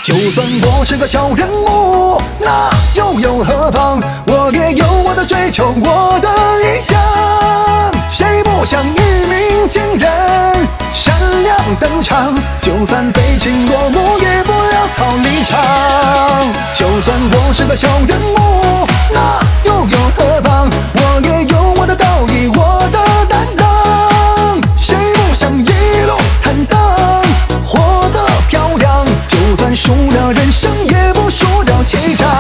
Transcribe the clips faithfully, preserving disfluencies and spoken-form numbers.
就算我是个小人物，那又有何妨？我也有我的追求，我的理想。谁不想一鸣惊人，闪亮登场？就算悲情落幕，也不潦草离场。就算我是个小人物，那又有何妨？我也有我的道义，我的担当。谁不想一路坦荡，活得漂亮？就算输了人生，也不输掉气场。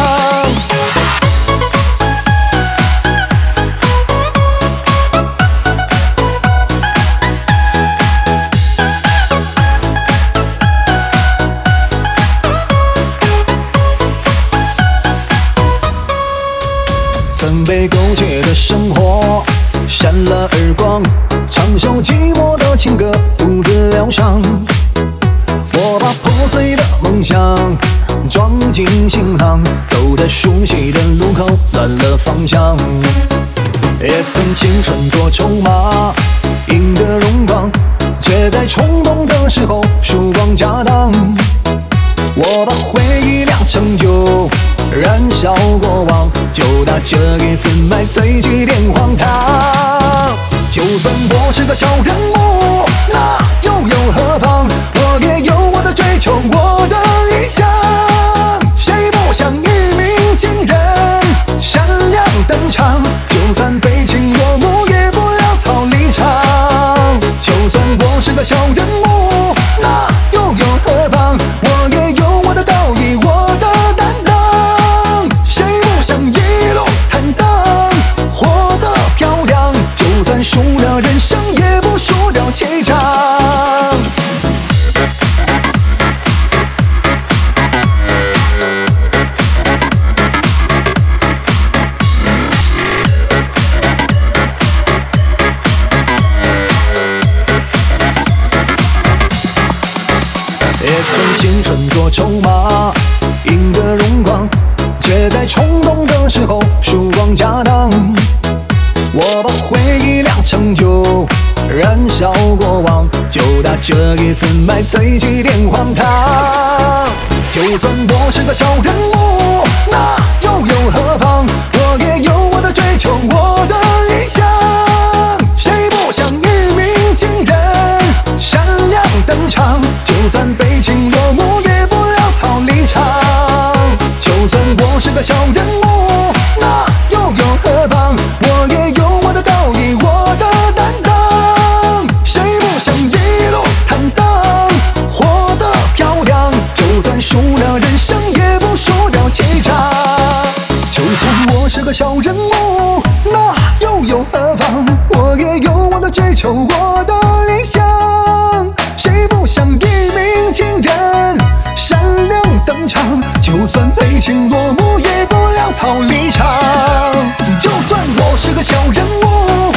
曾被勾结的生活闪了耳光，唱首寂寞的情歌，独自疗伤。我把破碎的梦想装进行囊，走在熟悉的路口，乱了方向。也曾青春做筹码，赢得荣光，却在冲动的时候输光家当。我把回忆酿成酒，燃烧过往，就拿这一次买醉几点荒唐。就算我是个小人物，那又有何妨？我也有我的追求，我的理想。谁不想一鸣惊人，闪亮登场？就算悲情落幕，也不潦草离场。就算我是个小人物，那又有何妨？我也有我的道义，我的担当。谁不想一路坦荡，活得漂亮？就算输了人生，也不输掉气场。也曾青春做筹码，赢得荣光，却在冲动的时候输光家当。我把回忆酿成酒，燃烧过往，就拿这一次买醉几点荒唐。就算我是个小人物，那又有何妨？我也有我的追求，我的理想。谁不想一鸣惊人，闪亮登场？就算悲情落幕，也不潦草离场。就算我是个小人物，那又有何妨？我也有我的道义，我的担当。谁不想一路坦荡，活得漂亮？就算输了人生，也不输掉气场。就算我是个小人物，那又有何妨？我也有我的追求，我的理想。谁不想一鸣惊人，闪亮登场？就算悲情落幕，也不潦草离场。就算我是个小人物，